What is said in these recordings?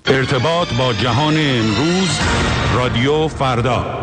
ارتباط با جهان امروز، رادیو فردا.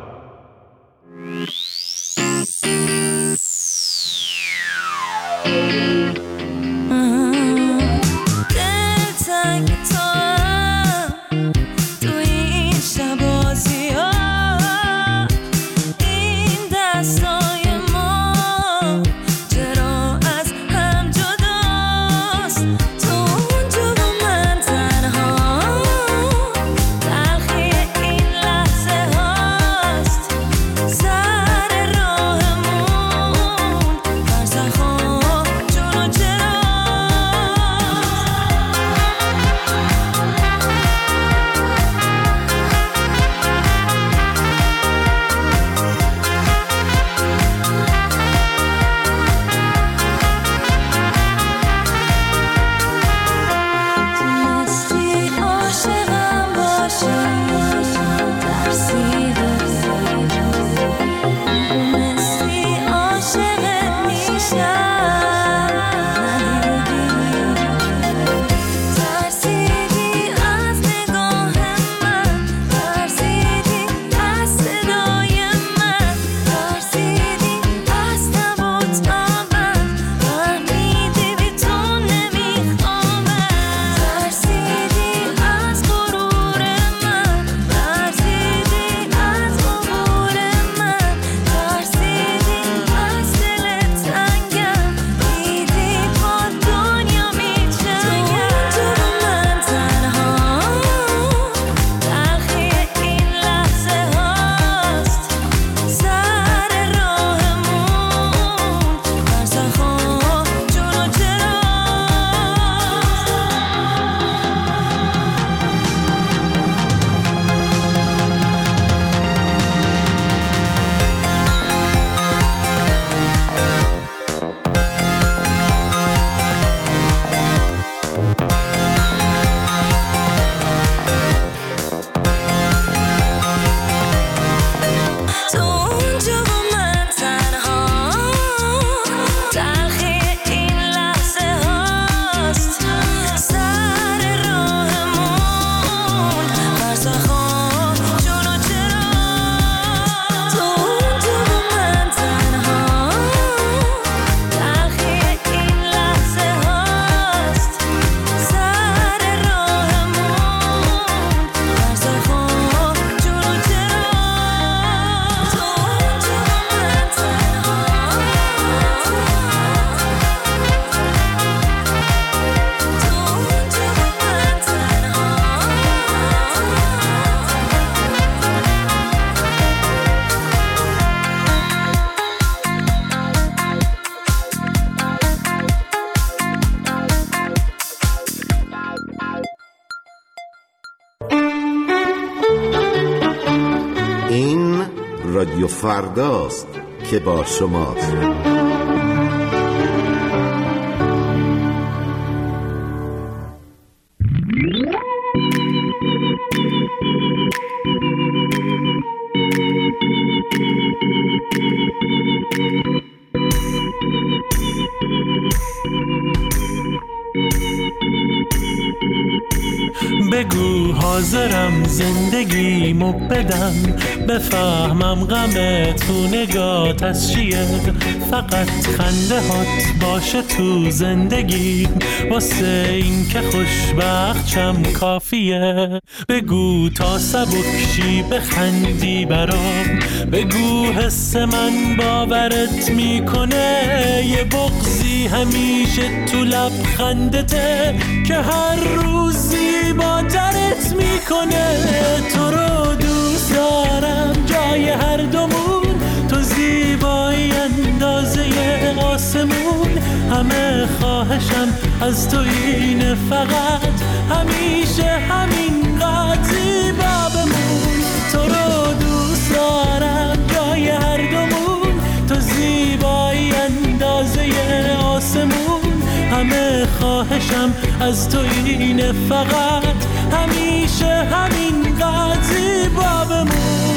رادیو فرداست که با شماست. بگو حاضرم زندگیمو بدم، بفهمم غم تو نگات از چیه، فقط خنده هات باشه تو زندگی، واسه این که خوشبخت شم کافیه. بگو تا سبکشی بخندی برام، بگو حس من باورت میکنه، یه بغضی همیشه تو لبخندته که هر روزی با درت میکنه. تو رو دوست دارم جای هر دومون، تو زیبایی اندازه آسمون، همه خواهشم از تو اینه فقط همیشه همینقدر زیبا بمون. تو رو دوست دارم جای هر دومون، تو زیبایی اندازه آسمون، همه خواهشم از تو اینه فقط همیشه همینقدر زیبا بمون.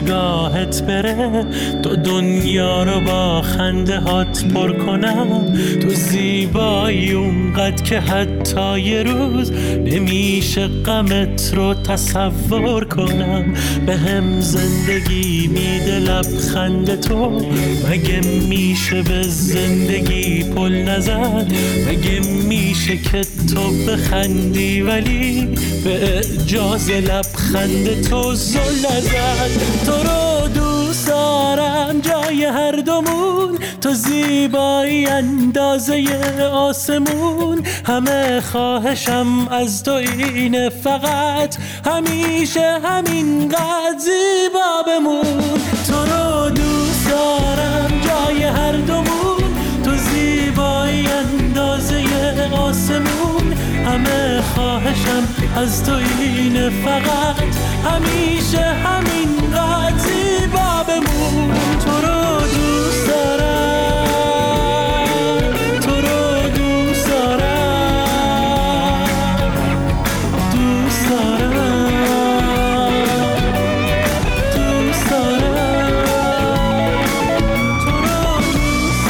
نگاهت بره، تو دنیا رو با خنده هات پر کنم. تو زیبایی اونقدر که حتی یه روز نمیشه غمت رو تصور کنم. به هم زندگی میده لبخند تو، مگه میشه به زندگی پل نزد؟ مگه میشه که تو بخندی ولی به اعجاز لبخند تو زل نزد؟ تو رو دوست دارم جای هر دومون، تو زیبایی اندازه آسمون. همه خواهشم از تو اینه، فقط همیشه همینقدر زیبا بمون. تو رو دوست دارم جای هر دومون، تو زیبایی اندازه آسمون. همه خواهشم از تو اینه، فقط همیشه همینقدر زیبا بمون. تو رو دوست دارم، تو رو دوست دارم، دوست دارم، دوست دارم، تو رو دوست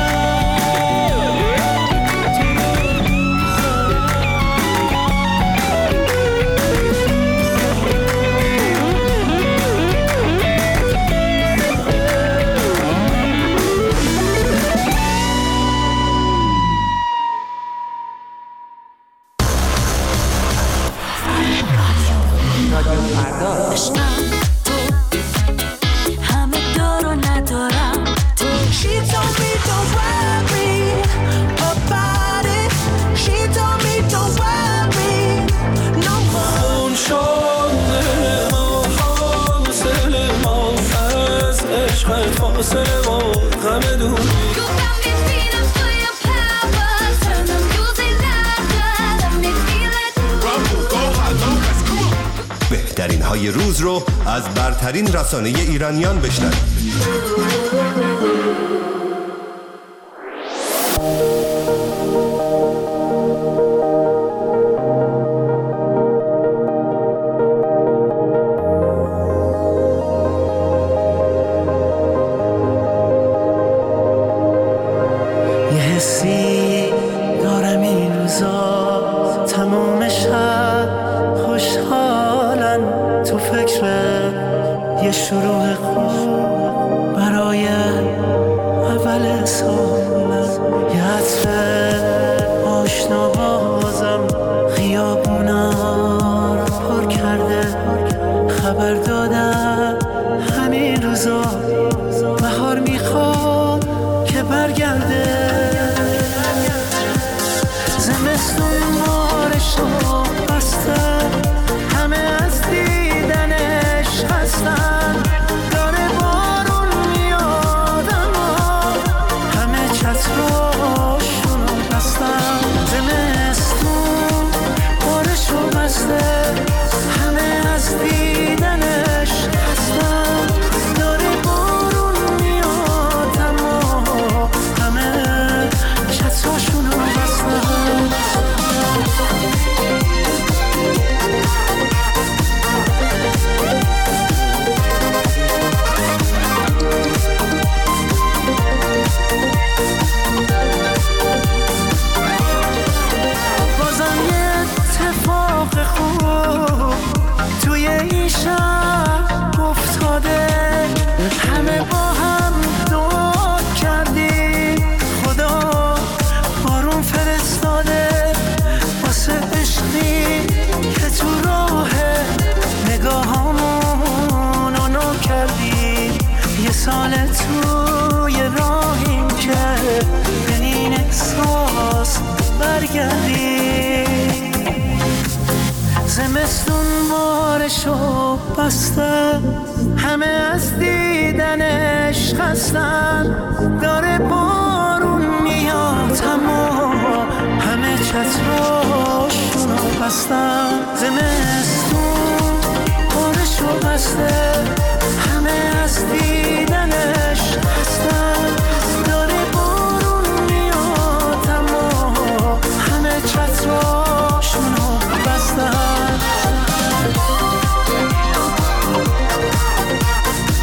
بهترین های روز رو از برترین رسانه ایرانیان بشنوید. شروع خوب برای اول سالم، یه عطر آشنا بازم خیابونا رو پر کرده. خبر دادن همین روزا بهار میخواد که برگرده. زمستون مارشو بسته، همه از دیدنش خستن. داره بارون میاد اما همه چتراشونو بستن. زمستون مارشو بسته، همه از دیدنش خستن. داره بارون میاد اما همه چتراشونو بستن. بازم یه اتفاق خوب توی این شب افتاده. همه با هم دعا کردیم، خدا بارون فرستاده. واسه عشقی که تو راه نگاهامونو نو کردیم. یه سال توی راهیم که به این احساس برگردیم. زمستون بارشو بسته، همه از دیدنش خستن. داره بارون میاد اما همه چتراشونو بستن. زمستون بارشو بسته، همه از دیدنش خستن. داره بارون میاد اما همه چتراشونو بستن.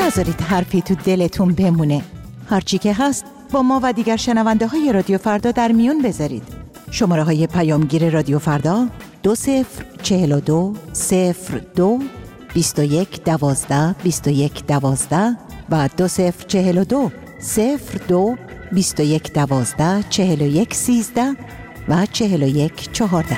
نذارید حرفی تو دلتون بمونه. هرچی که هست با ما و دیگر شنونده های رادیو فردا در میون بذارید. شماره های پیامگیر رادیو فردا 2042 02 21 12 21 12 و 2042 02 21 12 41 13 و 41 14.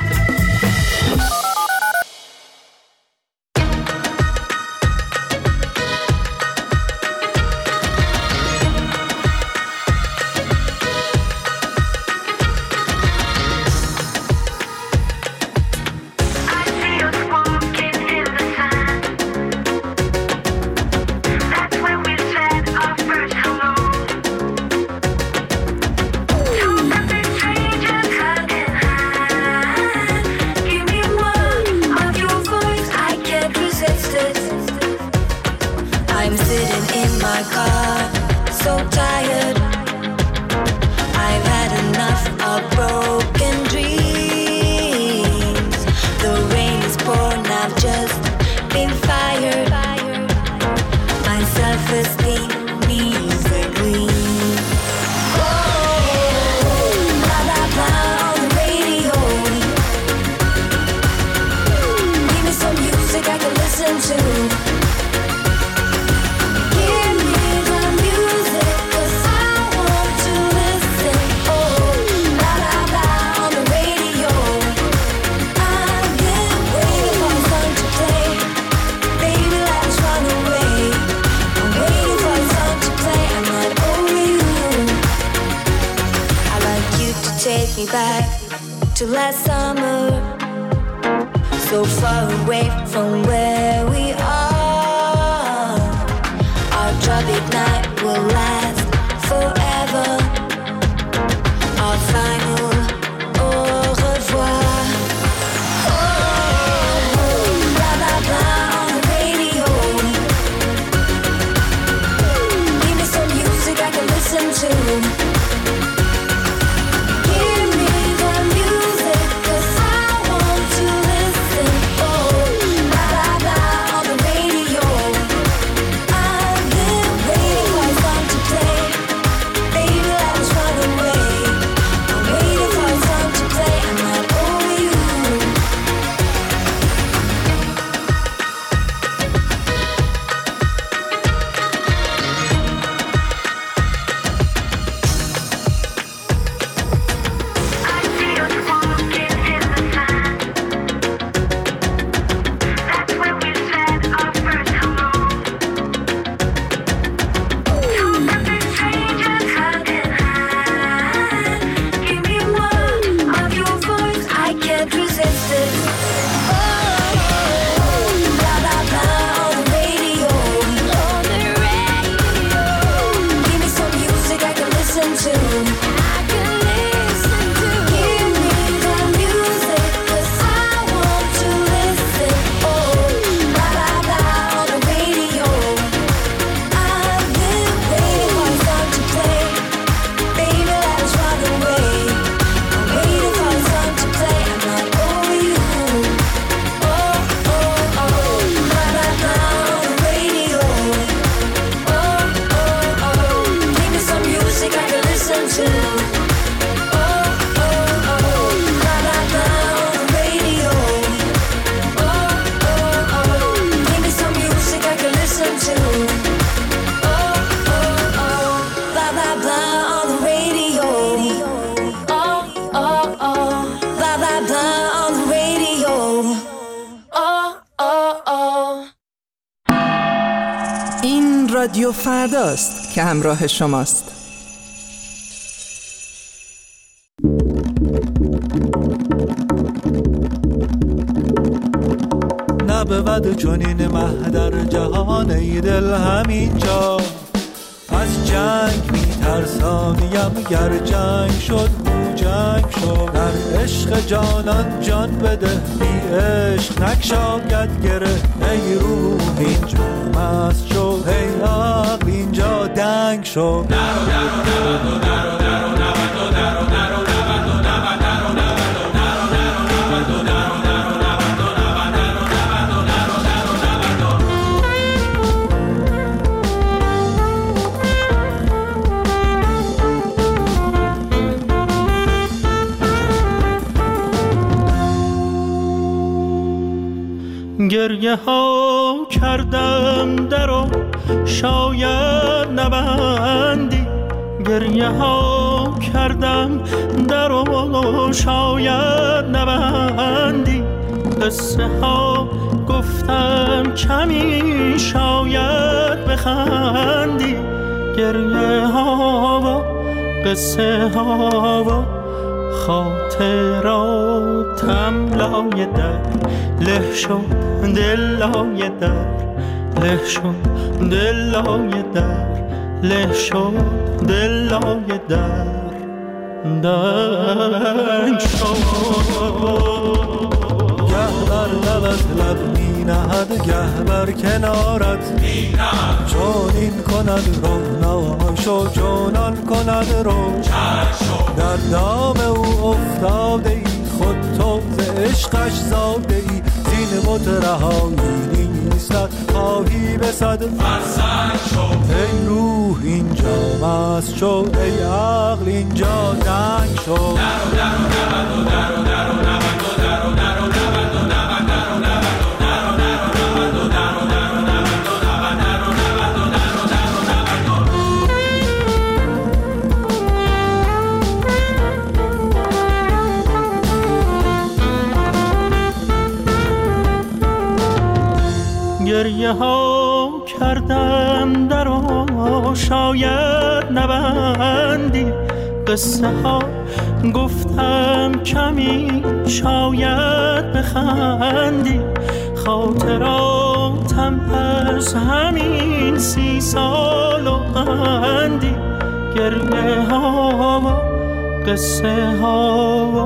Back to last summer, so far away from where we are. Our tropic night will last forever. Our final au revoir. Oh, blah blah blah on the radio. Give me some music I can listen to. رادیو فرداست که همراه شماست. نبود چنین مه در جهان ای دل همینجا، از جنگ میترسانیم گر جنگ شد او جنگ شد. در عشق جانان جان بده بی عشق نکشاید گره. ای روح اینجا مست شد، ای عقل اینجا دنگ شد. گریه ها کردم درو شاید نبندی، گریه ها کردم درو شاید نبندی، قصه ها گفتم کمی شاید بخندی، گریه ها و قصه ها و خاطراتم لای در له شد، دل لای در له شد، دل لای در له شد، دل لای در دنگ شد. گه بر لبت لب می نهد، گه بر کنارت می نهد، چون این کند روحناشو، چونان کند رو در دام او افتاده ای، خود تو ز عشقش زاده ای، زین مترهایی نیستت خواهی به صد فرسنگ شو. ای روح اینجا مست شو، ای عقل اینجا دنگ شو. درو درو نبند و درو درو نبند و درو درو نبند و نبند درو نبند و درو درو نبند و درو درو نبند و نبند درو نبند و درو درو نبند و گریه ها کردم درو شاید نبندی، قصه ها گفتم کمی شاید بخندی، خاطراتم از همین 30 سال و اندی، گریه ها و قصه ها و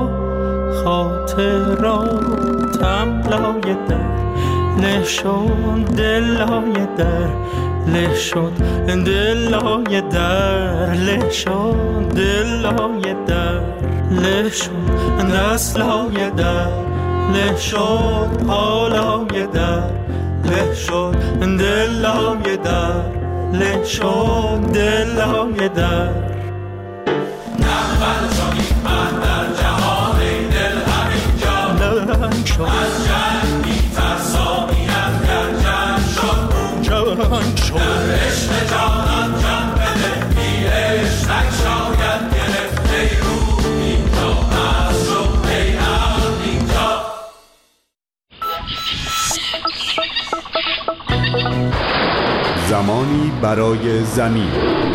خاطراتم لای در له شد، دل لای در له شد، دل لای در له شد، دل لای در له شد، دست لای در له شد، پا لای در له شد، دل لای در له شد، دل لای در. نبود چون این من در جهان، ای دل همینجا لنگ شد، از جنگ می‌ترسانیم گر جنگ شد، جنگ شد، در عشق جانان جان بده، بی عشقک شاید گرفت، ای روح اینجا از شد، ای عقل اینجا. زمانی برای زمین.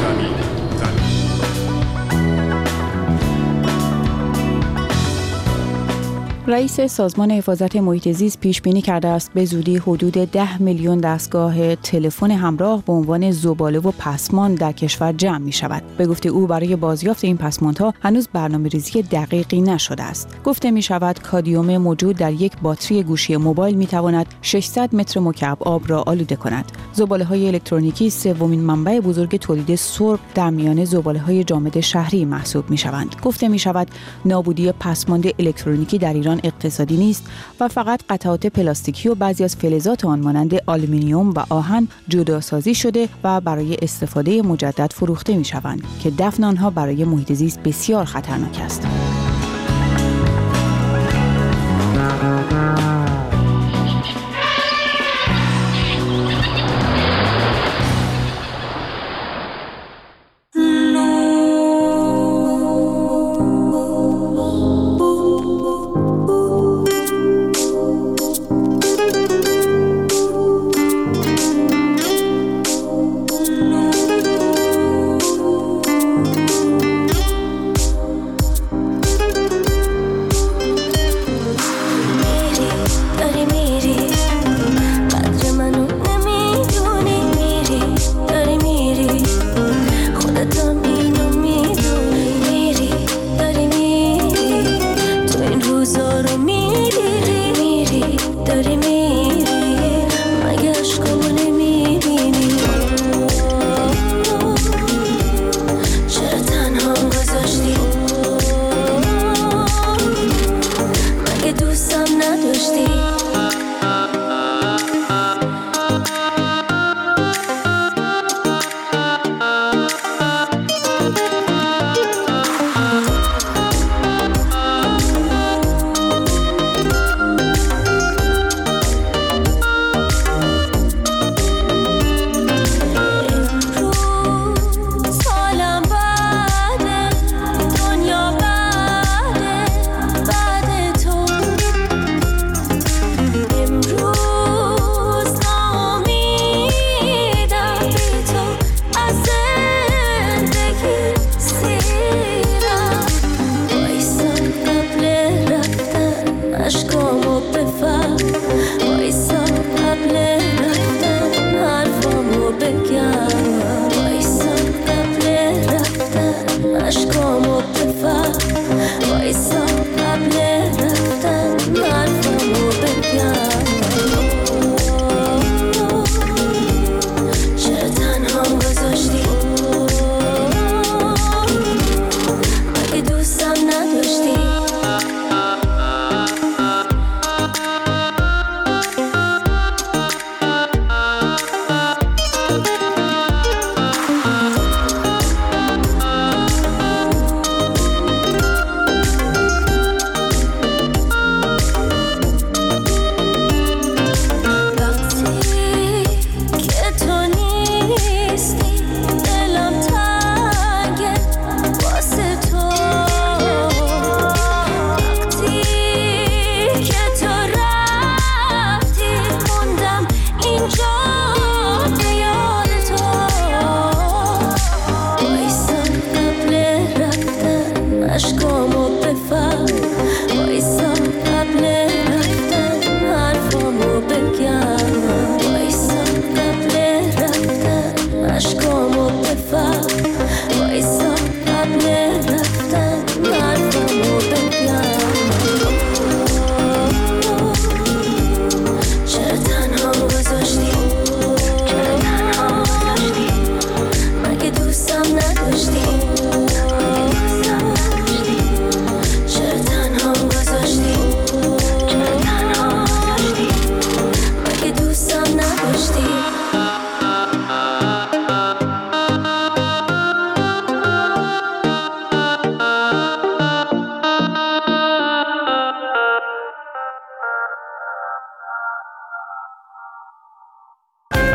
رئیس سازمان حفاظت محیط زیست پیش بینی کرده است به زودی حدود 10 میلیون دستگاه تلفن همراه به عنوان زباله و پسماند در کشور جمع می شود. به گفته او برای بازیافت این پسماندها هنوز برنامه‌ریزی دقیقی نشده است. گفته می شود کادمیوم موجود در یک باتری گوشی موبایل می تواند 600 متر مکعب آب را آلوده کند. زباله‌های الکترونیکی سومین منبع بزرگ تولید سرب در میان زباله‌های جامد شهری محسوب می شوند. گفته می شود نابودی پسماند الکترونیکی در ایران اقتصادی نیست و فقط قطعات پلاستیکی و بعضی از فلزات آن مانند آلومینیوم و آهن جداسازی شده و برای استفاده مجدد فروخته می شوند که دفن آنها برای محیط زیست بسیار خطرناک است.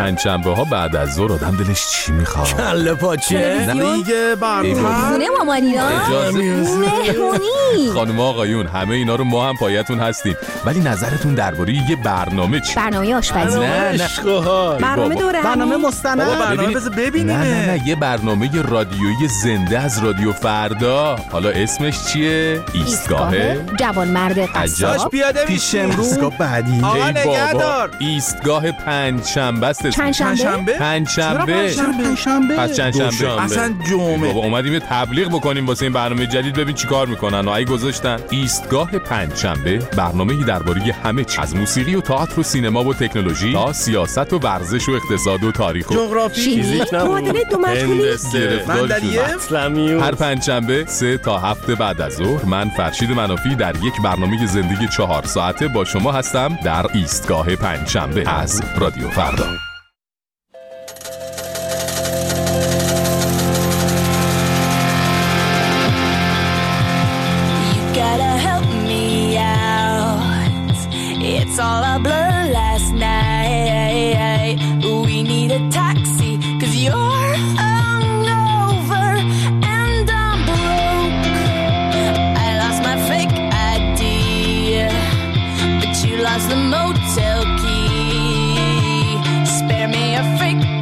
پنجشنبه ها بعد از ظهر آدم دلش چی میخواد؟ کله پاچه دیگه برنامه خونه مامانینا مهمونی. خانم آقایون همه اینا رو ما هم پایتون هستیم، ولی نظرتون درباره یه برنامه چی؟ برنامه آشپزی. نه برنامه دوره، برنامه مستند. برنامه بذار ببینیم. نه یه برنامه رادیویی زنده از رادیو فردا. حالا اسمش چیه؟ ایستگاه جوانمرد قصاب. پیاده پیش امروز. ایستگاه بعدی. آقا نگهدار. ایستگاه پنجشنبه است. پنجشنبه؟ پنجشنبه. پس چندشنبه. اصلا جمعه. بابا اومدیم یه تبلیغ بکنیم واسه این برنامه جدید، ببین چیکار میکنن. آی گذاشتن ایستگاه پنجشنبه، برنامه‌ای درباره همه چیز، از موسیقی و تئاتر و سینما و تکنولوژی تا سیاست و ورزش و اقتصاد و تاریخ و جغرافی، فیزیک، معادله دو مجهولی، هر پنجشنبه 3 تا 7 بعد از ظهر من فرشید منافی در یک برنامه زندگی 4 ساعته با شما هستم در ایستگاه پنجشنبه از رادیو فردا. It's all a blur last night. We need a taxi, 'cause you're hungover and I'm broke. I lost my fake ID, but you lost the motel key. Spare me a fake